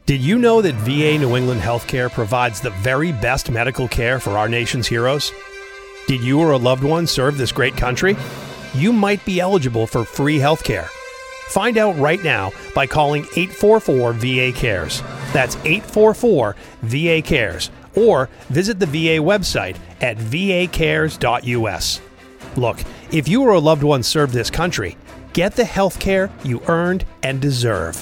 Did you know that VA New England Healthcare provides the very best medical care for our nation's heroes? Did you or a loved one serve this great country? You might be eligible for free healthcare. Find out right now by calling 844-VA-CARES. That's 844-VA-CARES. Or visit the VA website at vacares.us. Look, if you or a loved one served this country, get the health care you earned and deserve.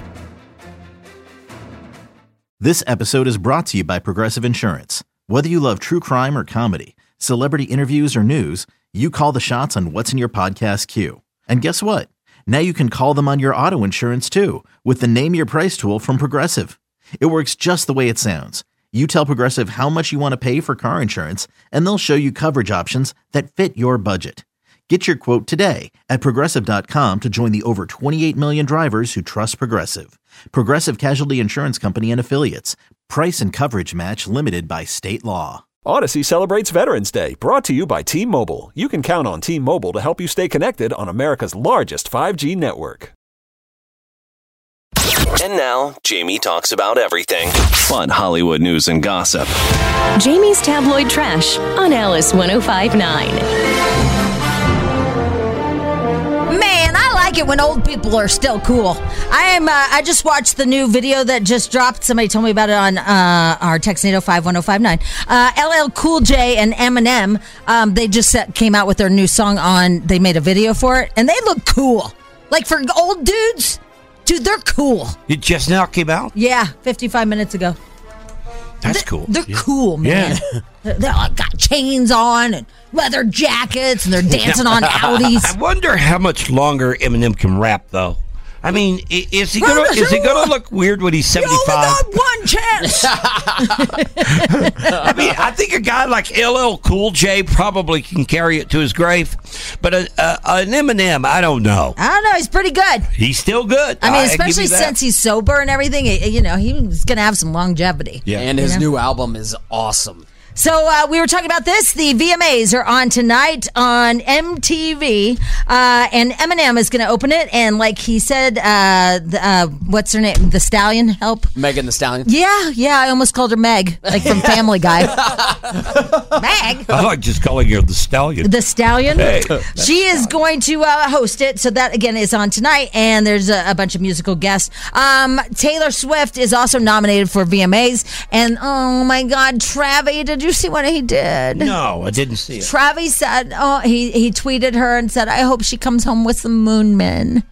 This episode is brought to you by Progressive Insurance. Whether you love true crime or comedy, celebrity interviews or news, you call the shots on what's in your podcast queue. And guess what? Now you can call them on your auto insurance too with the Name Your Price tool from Progressive. It works just the way it sounds. You tell Progressive how much you want to pay for car insurance, and they'll show you coverage options that fit your budget. Get your quote today at Progressive.com to join the over 28 million drivers who trust Progressive. Progressive Casualty Insurance Company and Affiliates. Price and coverage match limited by state law. Odyssey celebrates Veterans Day, brought to you by T-Mobile. You can count on T-Mobile to help you stay connected on America's largest 5G network. And now, Jamie talks about everything. Fun Hollywood news and gossip. Jamie's Tabloid Trash on Alice 105.9. I like it when old people are still cool. I just watched the new video that just dropped. Somebody told me about it on our Textnado 51059. LL Cool J and Eminem, they just came out with their new song they made a video for it, and they look cool. Like for old dudes, dude, they're cool. It just now came out? Yeah, 55 minutes ago. That's cool. They're cool, man. Yeah. They all got chains on and leather jackets, and they're dancing on Audis. I wonder how much longer Eminem can rap, though. I mean, is he gonna look weird when he's 75? You only got one chance. I mean, I think a guy like LL Cool J probably can carry it to his grave, but an Eminem, I don't know. I don't know. He's pretty good. He's still good. I mean, especially since he's sober and everything. He's gonna have some longevity. Yeah, and his new album is awesome. So we were talking about this. The VMAs are on tonight on MTV, and Eminem is going to open it. And like he said, what's her name? The Stallion, help? Megan Thee Stallion. Yeah, I almost called her Meg, like from Family Guy. Meg. I like just calling her the Stallion. The Stallion. Hey. She is going to host it. So that, again, is on tonight. And there's a bunch of musical guests. Taylor Swift is also nominated for VMAs. And, oh, my God, Travis, did you see what he did? No, I didn't see it. Travis said, he tweeted her and said, I hope she comes home with some moon men.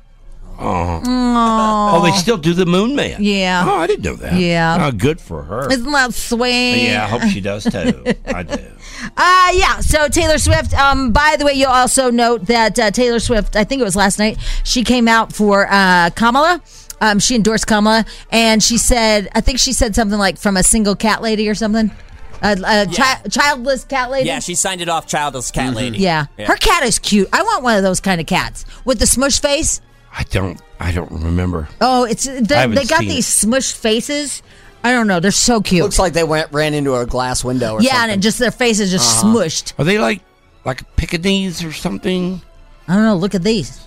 Oh, they still do the Moon Man? Yeah. Oh, I didn't know that. Yeah. Oh, good for her. Isn't that sweet? Yeah, I hope she does too. I do. Yeah, so Taylor Swift, by the way, you'll also note that Taylor Swift, I think it was last night, she came out for Kamala. She endorsed Kamala, and she said, I think she said something like from a single cat lady or something. Childless cat lady? Yeah, she signed it off, childless cat lady. Yeah. Her cat is cute. I want one of those kind of cats with the smush face. I don't remember. Oh, they got these smushed faces. I don't know. They're so cute. Looks like they ran into a glass window or something. Yeah, and their faces just smushed. Are they like Pekingese or something? I don't know. Look at these.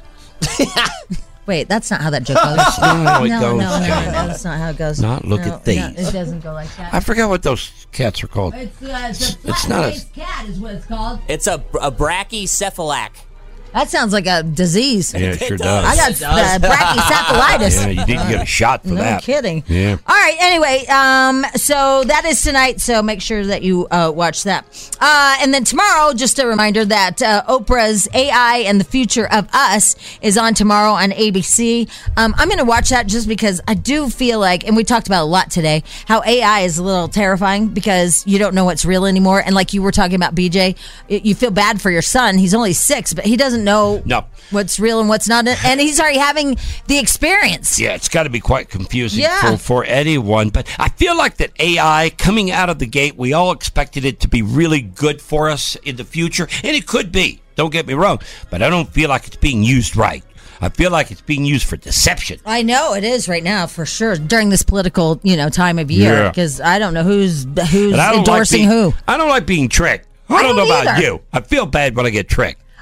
Wait, that's not how that joke goes. That's not how it goes. No, that's not how it goes. Look at these. No, it doesn't go like that. I forgot what those cats are called. It's a flat-faced cat is what it's called. It's a brachycephalac. That sounds like a disease. Yeah, it sure does. I got brachycephalitis. Yeah, you need to get a shot for that. No kidding. Yeah. All right, anyway, so that is tonight, so make sure that you watch that. And then tomorrow, just a reminder that Oprah's AI and the Future of Us is on tomorrow on ABC. I'm going to watch that just because I do feel like, and we talked about a lot today, how AI is a little terrifying because you don't know what's real anymore. And like you were talking about, BJ, you feel bad for your son. He's only 6, but he doesn't know what's real and what's not, and he's already having the experience. Yeah, it's got to be quite confusing Yeah. for anyone. But I feel like that AI coming out of the gate, we all expected it to be really good for us in the future, and it could be. Don't get me wrong, but I don't feel like it's being used right. I feel like it's being used for deception. I know it is right now for sure during this political time of year because I don't know who's endorsing who. I don't like being tricked. I don't know about either. you. I feel bad when I get tricked.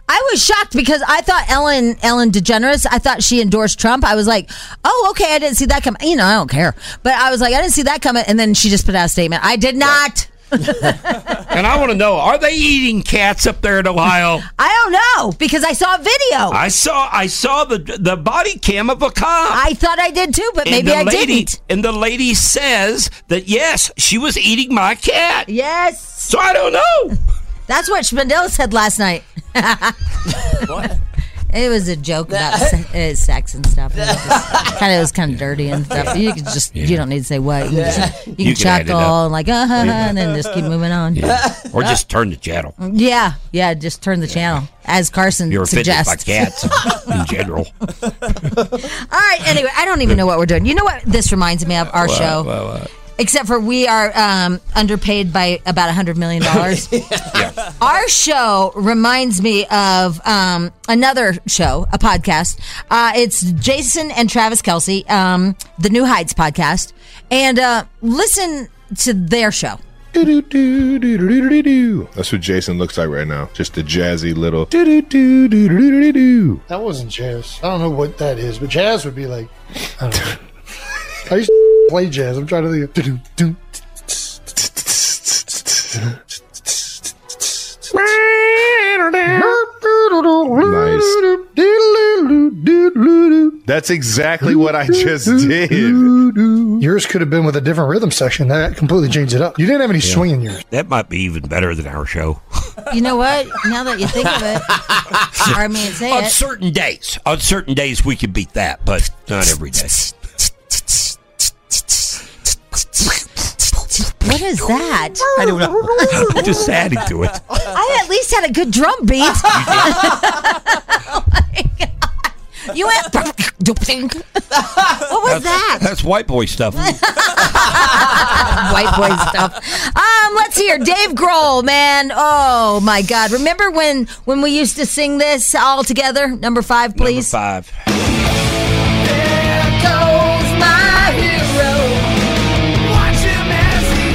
I was shocked because I thought Ellen DeGeneres, I thought she endorsed Trump. I was like, oh, okay, I didn't see that coming. You know, I don't care. But I was like, I didn't see that coming. And then she just put out a statement. I did not. And I want to know, are they eating cats up there in Ohio? I don't know because I saw a video. I saw the body cam of a cop. I thought I did too, but maybe I didn't. And the lady says that, yes, she was eating my cat. Yes. So I don't know. That's what Spindell said last night. What? It was a joke about sex and stuff. It was kind of dirty and stuff. You could just you don't need to say what. You can chuckle and like and then just keep moving on. Yeah. Or just turn the channel. Yeah, just turn the channel as Carson You're suggests. offended by cats in general. All right. Anyway, I don't even know what we're doing. You know what this reminds me of? Our show. Except for we are underpaid by about $100 million. Yeah. Our show reminds me of another show, a podcast. It's Jason and Travis Kelce, the New Heights podcast. And listen to their show. That's what Jason looks like right now. Just a jazzy little. That wasn't jazz. I don't know what that is, but jazz would be like, I don't know. I used to play jazz. I'm trying to think of. Nice. That's exactly what I just did. Yours could have been with a different rhythm section. That completely changed it up. You didn't have any swing in yours. That might be even better than our show. You know what? Now that you think of it, or I mean, say on it. certain days we can beat that, but not every day. What is that? I don't know. I'm just adding to it. I at least had a good drum beat. Oh my God. You went. What was that? That's white boy stuff. White boy stuff. Let's hear Dave Grohl, man. Oh my God! Remember when we used to sing this all together? Number 5, please. Number 5. There goes my hero. Watch him as he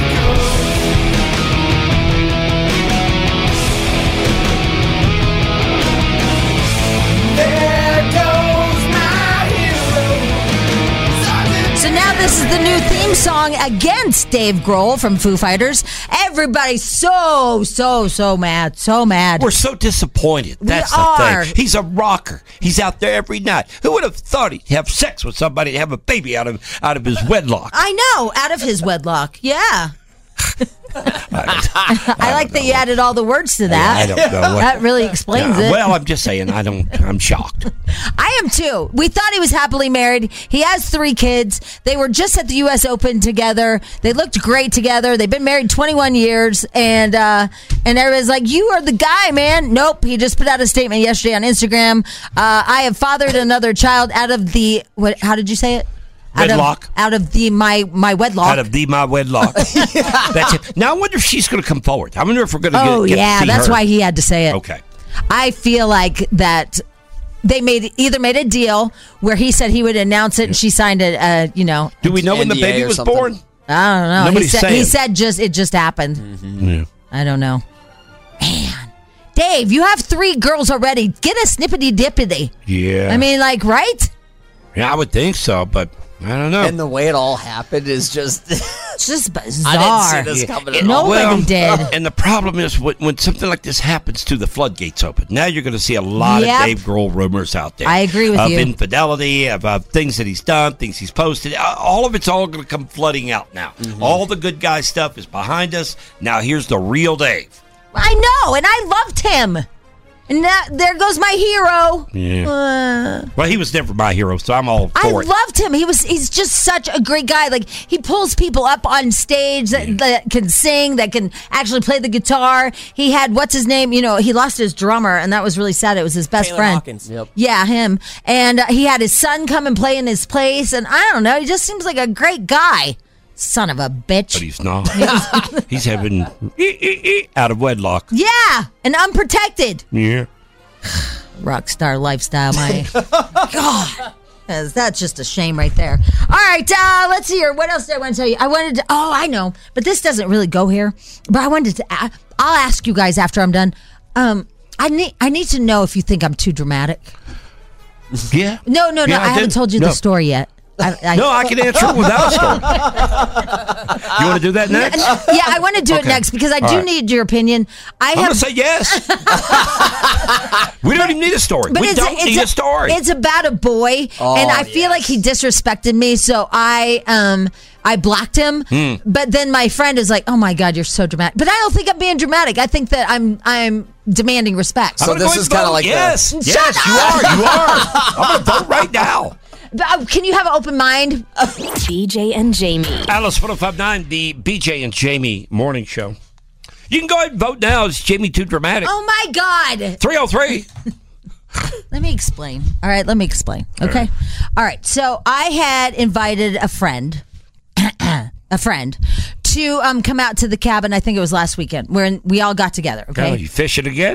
goes. There goes my hero. So now this is the new theme song against Dave Grohl from Foo Fighters. Everybody's so mad. So mad. We're so disappointed. That's the thing. He's a rocker. He's out there every night. Who would have thought he'd have sex with somebody and have a baby out of his wedlock? I know, out of his wedlock. Yeah. I like that you added all the words to that. I don't know. That really explains it. Well, I'm just saying, I'm shocked. I am too. We thought he was happily married. He has 3 kids. They were just at the U.S. Open together. They looked great together. They've been married 21 years. And everybody's like, you are the guy, man. Nope. He just put out a statement yesterday on Instagram. I have fathered another child out of the, how did you say it? Wedlock. Out of my wedlock. Out of my wedlock. That's it. Now I wonder if she's going to come forward. I wonder if we're going to get to see that's her. why he had to say it. Okay. I feel like that they made a deal where he said he would announce it and she signed it. Do we know when the NDA baby or was something? born? I don't know. Nobody's He saying. said it just happened. Mm-hmm. Yeah. I don't know. Man, Dave, you have 3 girls already. Get a snippety dippity. Yeah. I mean, like, right? Yeah, I would think so, but I don't know. And the way it all happened is just. It's just bizarre. I didn't see this coming at all. Nobody did. And the problem is when something like this happens, too, the floodgates open. Now you're going to see a lot of Dave Grohl rumors out there. I agree with you. Of infidelity, of things that he's done, things he's posted. All of it's all going to come flooding out now. Mm-hmm. All the good guy stuff is behind us. Now here's the real Dave. I know, and I loved him. And there goes my hero. Yeah. Well, he was never my hero, so I'm all for it. I loved him. He's just such a great guy. Like, he pulls people up on stage that can sing, that can actually play the guitar. He had, what's his name? You know, he lost his drummer, and that was really sad. It was his best Taylor friend. Hawkins. Yep. Yeah, him. And he had his son come and play in his place. And I don't know. He just seems like a great guy. Son of a bitch. But he's not. He's having out of wedlock. Yeah, and unprotected. Yeah. Rockstar lifestyle, my God. That's just a shame right there. All right, let's see here. What else did I want to tell you? I know, but this doesn't really go here. But I wanted to, I'll ask you guys after I'm done. I need to know if you think I'm too dramatic. Yeah. No. Yeah, I haven't told you the story yet. I can answer it without a story. You want to do that next? Yeah, I want to do it next because I do need your opinion. I'm going to say yes. We don't even need a story. We don't need a story. It's about a boy, and I feel like he disrespected me, so I blocked him. But then my friend is like, "Oh my God, you're so dramatic." But I don't think I'm being dramatic. I think that I'm demanding respect. So this is kind of like yes, you are. I'm going to vote right now. Can you have an open mind? BJ and Jamie. Alice 1059, the BJ and Jamie morning show. You can go ahead and vote now. Is Jamie too dramatic? Oh my God. 303. Let me explain. All right, let me explain. Okay. All right. So I had invited a friend to come out to the cabin. I think it was last weekend where we all got together. Okay. Oh, you fishing again?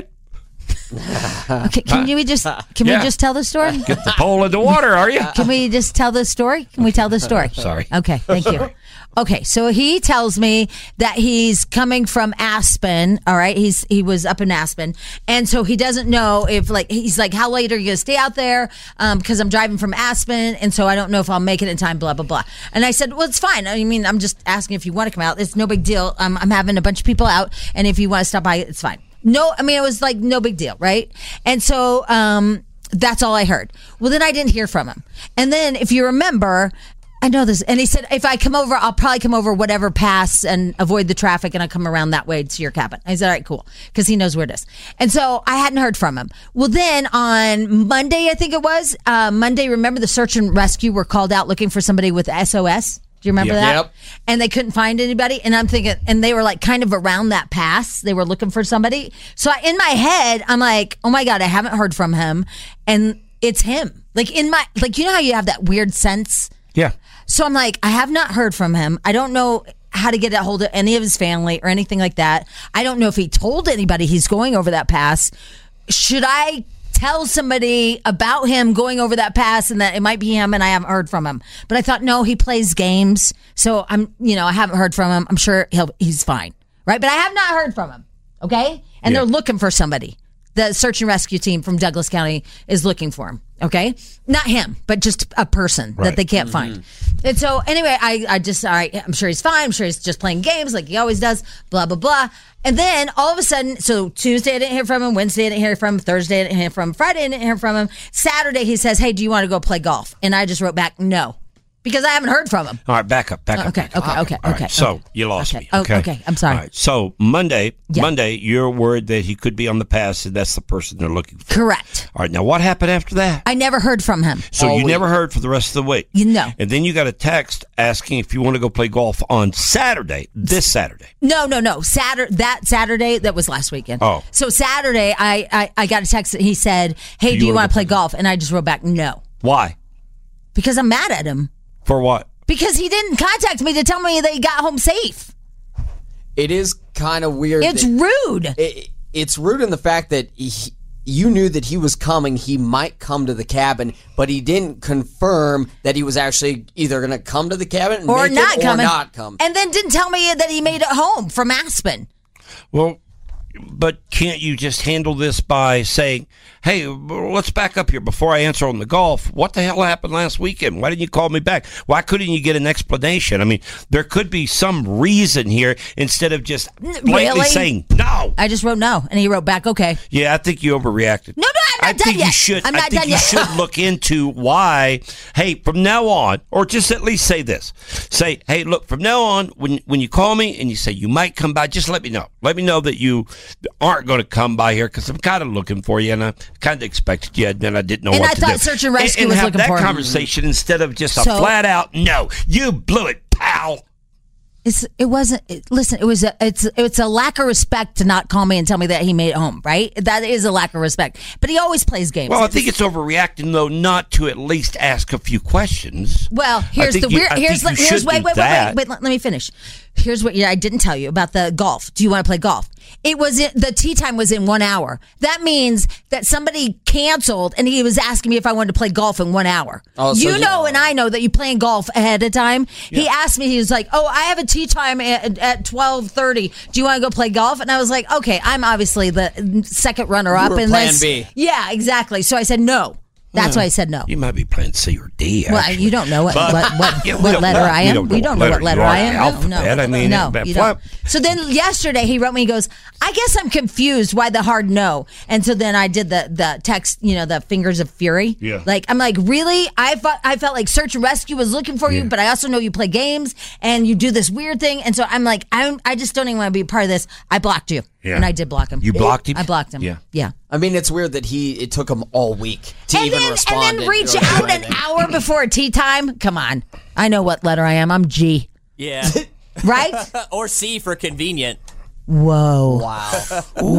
Okay, can we just tell the story? Get the pole in the water, are you? Can we just tell the story? Can we tell the story? Sorry. Okay, thank you. Okay, so he tells me that he's coming from Aspen. All right, he was up in Aspen, and so he doesn't know if he's like, how late are you gonna stay out there? Because I'm driving from Aspen, and so I don't know if I'll make it in time. Blah blah blah. And I said, well, it's fine. I mean, I'm just asking if you want to come out. It's no big deal. I'm having a bunch of people out, and if you want to stop by, it's fine. No, I mean, it was like no big deal, right? And so that's all I heard. Well, then I didn't hear from him. And then if you remember, I know this, and he said, if I come over, I'll probably come over whatever pass and avoid the traffic, and I'll come around that way to your cabin. I said, all right, cool, because he knows where it is. And so I hadn't heard from him. Well, then on Monday, I think it was, remember the search and rescue were called out looking for somebody with SOS? Do you remember that? Yep. And they couldn't find anybody. And I'm thinking, and they were like kind of around that pass. They were looking for somebody. So in my head, I'm like, oh my God, I haven't heard from him. And it's him. Like you know how you have that weird sense? Yeah. So I'm like, I have not heard from him. I don't know how to get a hold of any of his family or anything like that. I don't know if he told anybody he's going over that pass. Should I tell somebody about him going over that pass and that it might be him and I haven't heard from him? But I thought, no, he plays games. So I haven't heard from him. I'm sure he's fine. Right. But I have not heard from him. Okay. And they're looking for somebody. The search and rescue team from Douglas County is looking for him. Okay. Not him, but just a person that they can't find. And so anyway, I just, all right, I'm sure he's fine. I'm sure he's just playing games like he always does, blah, blah, blah. And then all of a sudden, so Tuesday I didn't hear from him, Wednesday I didn't hear from him, Thursday I didn't hear from him, Friday I didn't hear from him. Saturday he says, hey, do you want to go play golf? And I just wrote back, no. Because I haven't heard from him. All right, back up. Okay. Right, so you lost me. Okay, I'm sorry. All right, so Monday, you're worried that he could be on the pass, and that's the person they're looking for. Correct. All right, now what happened after that? I never heard from him. So you never heard for the rest of the week? No. And then you got a text asking if you want to go play golf on Saturday, this Saturday. No. That Saturday, that was last weekend. Oh. So Saturday, I got a text that he said, hey, do you want to play golf? And I just wrote back, no. Why? Because I'm mad at him. For what? Because he didn't contact me to tell me that he got home safe. It is kind of weird. It's rude. It's rude in the fact that you knew that he was coming. He might come to the cabin, but he didn't confirm that he was actually either going to come to the cabin and or make not it, coming. or not come. And then didn't tell me that he made it home from Aspen. Well, but can't you just handle this by saying, hey, let's back up here before I answer on the golf. What the hell happened last weekend? Why didn't you call me back? Why couldn't you get an explanation? I mean, there could be some reason here instead of just blatantly saying no. I just wrote no, and he wrote back, okay. Yeah, I think you overreacted. No, I'm not done yet. I think you should look into why, hey, from now on, or just at least say this. Say, hey, look, from now on, when you call me and you say you might come by, just let me know. Let me know that you aren't going to come by here because I'm kind of looking for you, and I kind of expected you, and then I didn't know what to do. And I thought Search and Rescue was looking for him. And have that conversation instead of just a flat out, no, you blew it, pal. It wasn't. Listen, it's a lack of respect to not call me and tell me that he made it home. Right? That is a lack of respect. But he always plays games. Well, I think it's overreacting though, not to at least ask a few questions. Well, here's the weird. Wait. Let me finish. Here's what I didn't tell you about the golf. Do you want to play golf? The tee time was in 1 hour. That means that somebody canceled and he was asking me if I wanted to play golf in 1 hour. Oh, so you know, and I know that you playing golf ahead of time. Yeah. He asked me, he was like, I have a tee time at 12:30. Do you want to go play golf? And I was like, okay, I'm obviously the second runner up in plan this. B. Yeah, exactly. So I said no. That's why I said no. You might be playing C or D. Well, you don't know what letter I am. We don't know what letter I am. No, you don't. So then yesterday he wrote me. He goes, "I guess I'm confused why the hard no." And so then I did the text, the fingers of fury. Yeah. Like I'm like, really? I felt like Search and Rescue was looking for you, but I also know you play games and you do this weird thing. And so I'm like, I just don't even want to be a part of this. I blocked you. Yeah. And I did block him. You blocked him? I blocked him. Yeah. I mean, it's weird that it took him all week to respond. And then reach out an hour before a tea time? Come on. I know what letter I am. I'm G. Yeah. Right? Or C for convenient. Whoa. Wow.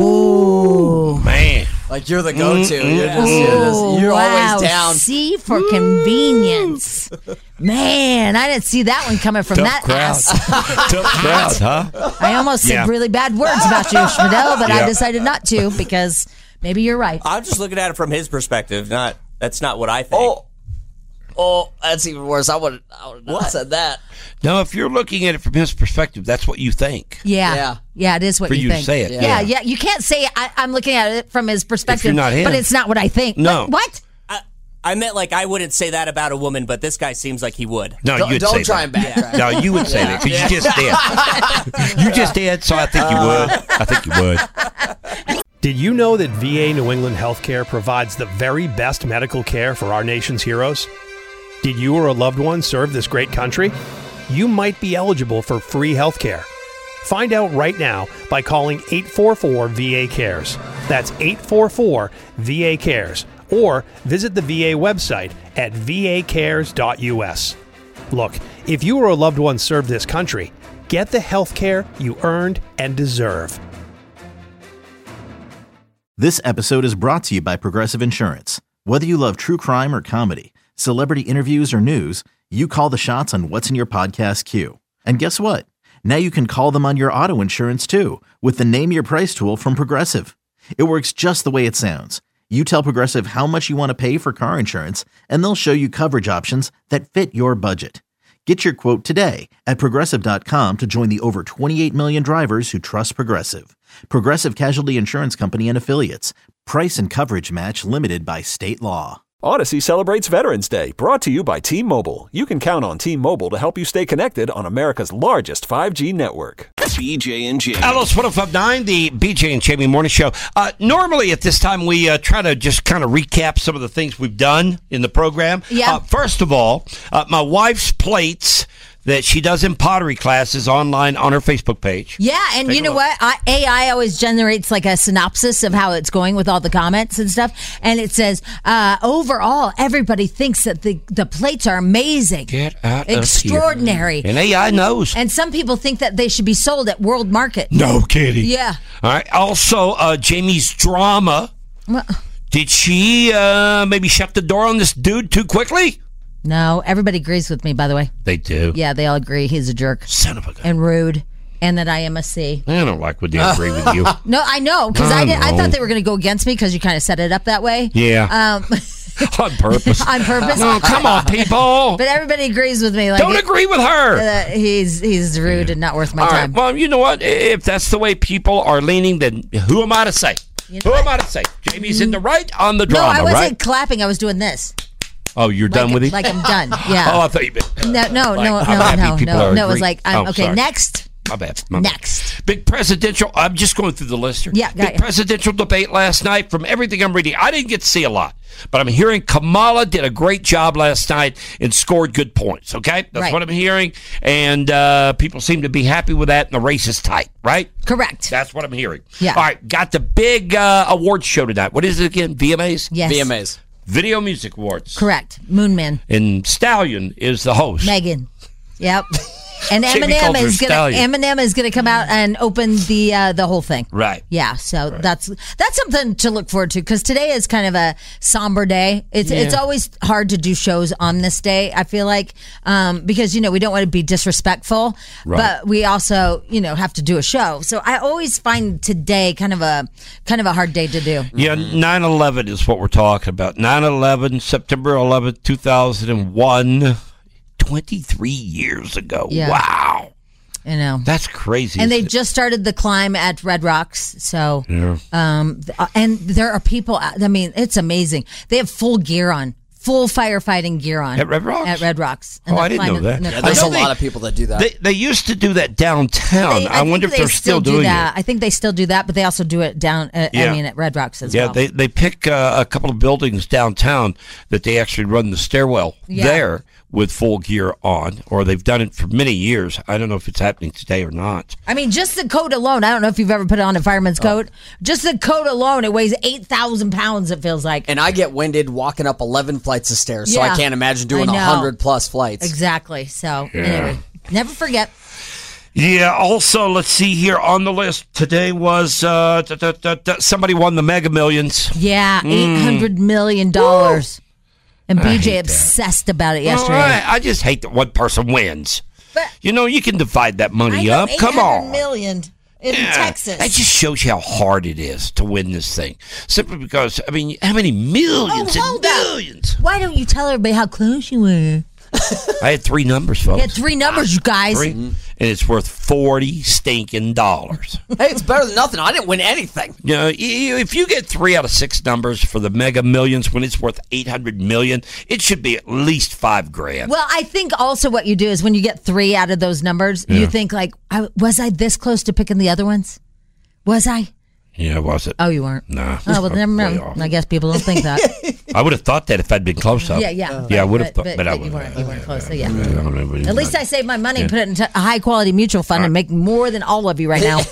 Ooh. Man. Like you're the go-to. You're always down. C for convenience. Man, I didn't see that one coming from that ass. Tough crowd, huh? I almost said really bad words about you, Schmidl, but I decided not to because maybe you're right. I'm just looking at it from his perspective. That's not what I think. Oh, that's even worse. I would not said that. No, if you're looking at it from his perspective, that's what you think. Yeah, it is what you think. For you to say it. Yeah. You can't say I'm looking at it from his perspective, not him. but it's not what I think. No. What? I meant I wouldn't say that about a woman, but this guy seems like he would. No, you'd don't say try that. and backtrack. No, you would say that because you just did. You just did, so I think you would. I think you would. Did you know that VA New England Healthcare provides the very best medical care for our nation's heroes? Did you or a loved one serve this great country? You might be eligible for free healthcare. Find out right now by calling 844-VA-CARES. That's 844-VA-CARES. Or visit the VA website at vacares.us. Look, if you or a loved one served this country, get the health care you earned and deserve. This episode is brought to you by Progressive Insurance. Whether you love true crime or comedy, celebrity interviews or news, you call the shots on what's in your podcast queue. And guess what? Now you can call them on your auto insurance too with the Name Your Price tool from Progressive. It works just the way it sounds. You tell Progressive how much you want to pay for car insurance, and they'll show you coverage options that fit your budget. Get your quote today at Progressive.com to join the over 28 million drivers who trust Progressive. Progressive Casualty Insurance Company and Affiliates. Price and coverage match limited by state law. Odyssey celebrates Veterans Day, brought to you by T-Mobile. You can count on T-Mobile to help you stay connected on America's largest 5G network. BJ and Jamie. Alice 105.9, the BJ and Jamie Morning Show. Normally at this time we try to just kind of recap some of the things we've done in the program. Yeah. First of all, my wife's plates that she does in pottery classes online on her Facebook page. Yeah, and you know what? AI always generates like a synopsis of how it's going with all the comments and stuff. And it says, overall, everybody thinks that the plates are amazing. Get out extraordinary. Of here. And AI knows. And some people think that they should be sold at World Market. No kidding. Yeah. All right. Also, Jamie's drama. Did she maybe shut the door on this dude too quickly? No, everybody agrees with me, by the way. They do. Yeah, they all agree he's a jerk. Son of a gun. And rude. And that I am a C. I don't like when they agree with you. No, I know, because I thought they were going to go against me because you kind of set it up that way. Yeah. On purpose. On purpose. No, come on, people. But everybody agrees with me. Like, don't agree with her. He's rude and not worth my time. Right. Well, you know what? If that's the way people are leaning, then who am I to say? Who am I to say? Jamie's in the right on the drama, right? No, I wasn't right? clapping. I was doing this. Oh, you're done with it? Like I'm done. Yeah. Oh, I thought you meant. No. It was like, okay, sorry. Next. My bad. Next. Big presidential. I'm just going through the list here. Yeah. Big presidential debate last night. From everything I'm reading, I didn't get to see a lot, but I'm hearing Kamala did a great job last night and scored good points. Okay, that's what I'm hearing, and people seem to be happy with that. And the race is tight, right? Correct. That's what I'm hearing. Yeah. All right. Got the big awards show tonight. What is it again? VMAs. Yes. VMAs. Video Music Awards. Correct. Moon Man. And Stallion is the host. Megan. Yep. And Jamie calls her stallion. Eminem is gonna come out and open the whole thing. Right. Yeah. So that's something to look forward to because today is kind of a somber day. It's always hard to do shows on this day. I feel like because we don't want to be disrespectful, Right. but we also have to do a show. So I always find today kind of a hard day to do. Yeah, 9/11 is what we're talking about. 9/11, September 11th, 2001, 23 years ago. Yeah. Wow. That's crazy. And they just started the climb at Red Rocks. So, and there are people, I mean, it's amazing. They have full gear on. Full firefighting gear on. At Red Rocks? At Red Rocks. Oh, I didn't know that. Yeah, there's a lot of people that do that. They used to do that downtown. I wonder if they're still doing that. it. I think they still do that, but they also do it down, at Red Rocks as well. Yeah, they pick a couple of buildings downtown that they actually run the stairwell there with full gear on, or they've done it for many years. I don't know if it's happening today or not. I mean, just the coat alone, I don't know if you've ever put on a fireman's coat. Just the coat alone, it weighs 8,000 pounds, it feels like. And I get winded walking up 11 flights of stairs, so I can't imagine doing 100+ flights. Exactly. So, anyway, never forget. Yeah, also, let's see here on the list. Today was somebody won the Mega Millions. Yeah, $800 million. Woo! And BJ obsessed about it yesterday. I just hate that one person wins. But you can divide that money up. Come on. $800 million in Texas. That just shows you how hard it is to win this thing. Simply because, I mean, how many millions and millions? Why don't you tell everybody how close you were? I had 3 numbers, folks. You had 3 numbers, you guys. 3. And it's worth $40 stinking. Hey, it's better than nothing. I didn't win anything. If you get 3 out of 6 numbers for the Mega Millions when it's worth $800 million, it should be at least $5,000. Well, I think also what you do is when you get 3 out of those numbers, you think like, was I this close to picking the other ones? Was I? Yeah, was it? Oh, you weren't? Nah. Oh, well, never mind. I guess people don't think that. I would have thought that if I'd been close up. Yeah. I would have thought, but I you wouldn't. weren't. You weren't close. So yeah. At least I saved my money and put it into a high quality mutual fund and make more than all of you right now.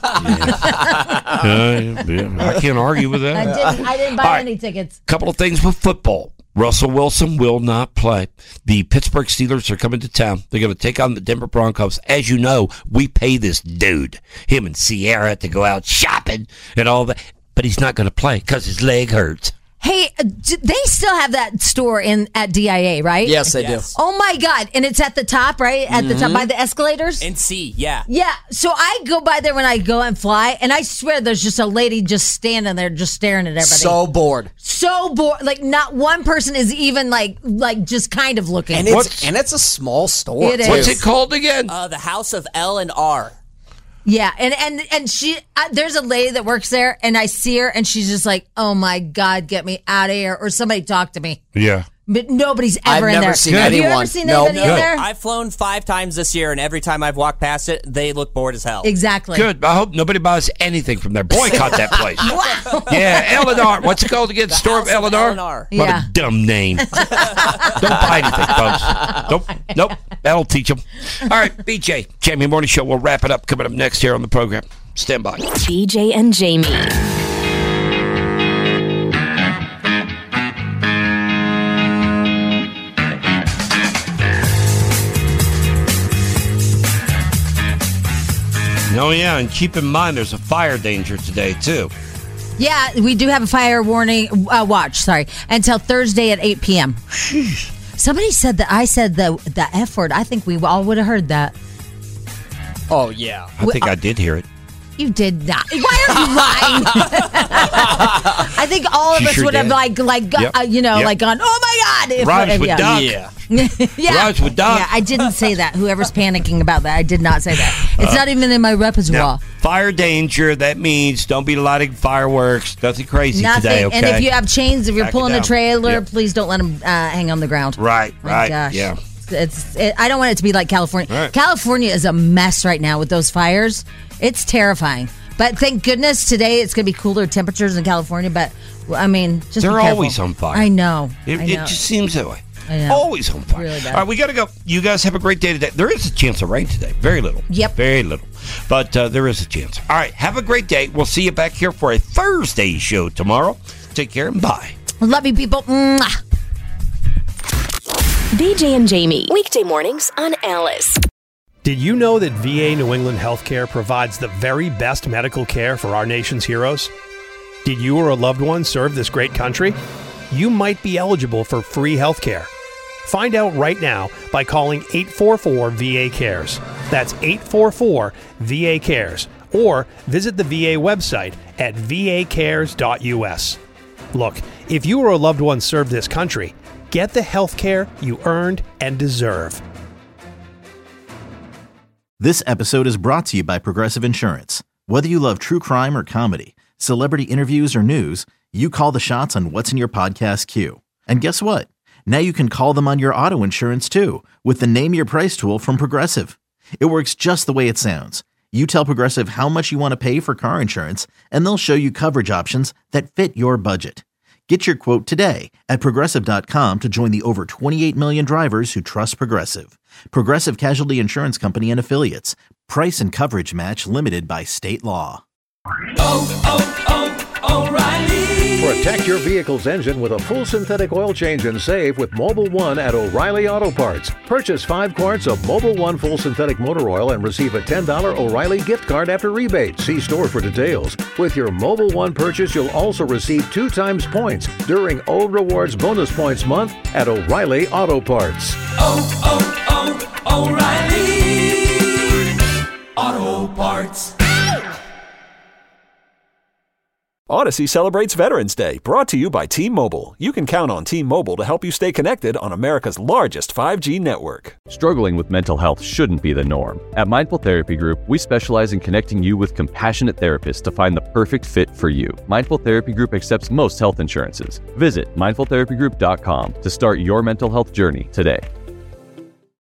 I can't argue with that. I didn't buy any tickets. Couple of things with football. Russell Wilson will not play. The Pittsburgh Steelers are coming to town. They're going to take on the Denver Broncos. As you know, we pay this dude, him and Sierra, to go out shopping and all that. But he's not going to play because his leg hurts. Hey, they still have that store at DIA, right? Yes, they do. Oh, my God. And it's at the top, right? At the top by the escalators? In C, yeah. Yeah. So I go by there when I go and fly, and I swear there's just a lady just standing there just staring at everybody. So bored. Like, not one person is even, like just kind of looking. And it's a small store, It is. What's it called again? The House of L&R. Yeah, and she there's a lady that works there, and I see her, and she's just like, "Oh my God, get me out of here!" Or somebody talk to me. Yeah. But nobody's ever I've in never there. seen Have you anyone. ever seen anybody in there? I've flown 5 times this year, and every time I've walked past it, they look bored as hell. Exactly. Good. I hope nobody buys anything from there. Boycott that place. Wow. Yeah, L&R. What's it called again? The Store of House of L&R? L&R. What Yeah. a dumb name. Don't buy anything, folks. Nope. That'll teach them. All right, BJ, Jamie Morning Show. We'll wrap it up coming up next here on the program. Stand by. BJ and Jamie. Oh, yeah, and keep in mind there's a fire danger today, too. Yeah, we do have a fire warning watch. Until Thursday at 8 p.m. Somebody said that I said the F word. I think we all would have heard that. Oh, yeah. I think I did hear it. You did not. Why are you lying? I think all of She us sure would have did. like gone, oh my God. Rhymes with duck. Yeah. Yeah. Rhymes with duck. Yeah, I didn't say that. Whoever's panicking about that, I did not say that. It's not even in my repertoire. Now, fire danger, that means don't be lighting fireworks. Nothing crazy Nothing. today, okay? And if you have chains, if you're Back it pulling a down. trailer, Yep. please don't let them hang on the ground. Right, My gosh. yeah. I don't want it to be like California. Right. California is a mess right now with those fires. It's terrifying. But thank goodness today it's going to be cooler temperatures in California. But, I mean, just They're be careful. always on fire. I know. It just seems that way. I know. Always on fire. Really bad. All right, we got to go. You guys have a great day today. There is a chance of rain today. Very little. Yep. Very little. But there is a chance. All right, have a great day. We'll see you back here for a Thursday show tomorrow. Take care and bye. Love you, people. Mwah. BJ and Jamie. Weekday mornings on Alice. Did you know that VA New England Healthcare provides the very best medical care for our nation's heroes? Did you or a loved one serve this great country? You might be eligible for free healthcare. Find out right now by calling 844-VA-CARES. That's 844-VA-CARES. Or visit the VA website at vacares.us. Look, if you or a loved one served this country, get the health care you earned and deserve. This episode is brought to you by Progressive Insurance. Whether you love true crime or comedy, celebrity interviews or news, you call the shots on what's in your podcast queue. And guess what? Now you can call them on your auto insurance too with the Name Your Price tool from Progressive. It works just the way it sounds. You tell Progressive how much you want to pay for car insurance, and they'll show you coverage options that fit your budget. Get your quote today at Progressive.com to join the over 28 million drivers who trust Progressive. Progressive Casualty Insurance Company and Affiliates. Price and coverage match limited by state law. O'Reilly. Protect your vehicle's engine with a full synthetic oil change and save with Mobil 1 at O'Reilly Auto Parts. Purchase 5 quarts of Mobil 1 full synthetic motor oil and receive a $10 O'Reilly gift card after rebate. See store for details. With your Mobil 1 purchase, you'll also receive 2 times points during O Rewards Bonus Points Month at O'Reilly Auto Parts. O'Reilly Auto Parts. Odyssey celebrates Veterans Day, brought to you by T-Mobile. You can count on T-Mobile to help you stay connected on America's largest 5G network. Struggling with mental health shouldn't be the norm. At Mindful Therapy Group, we specialize in connecting you with compassionate therapists to find the perfect fit for you. Mindful Therapy Group accepts most health insurances. Visit mindfultherapygroup.com to start your mental health journey today.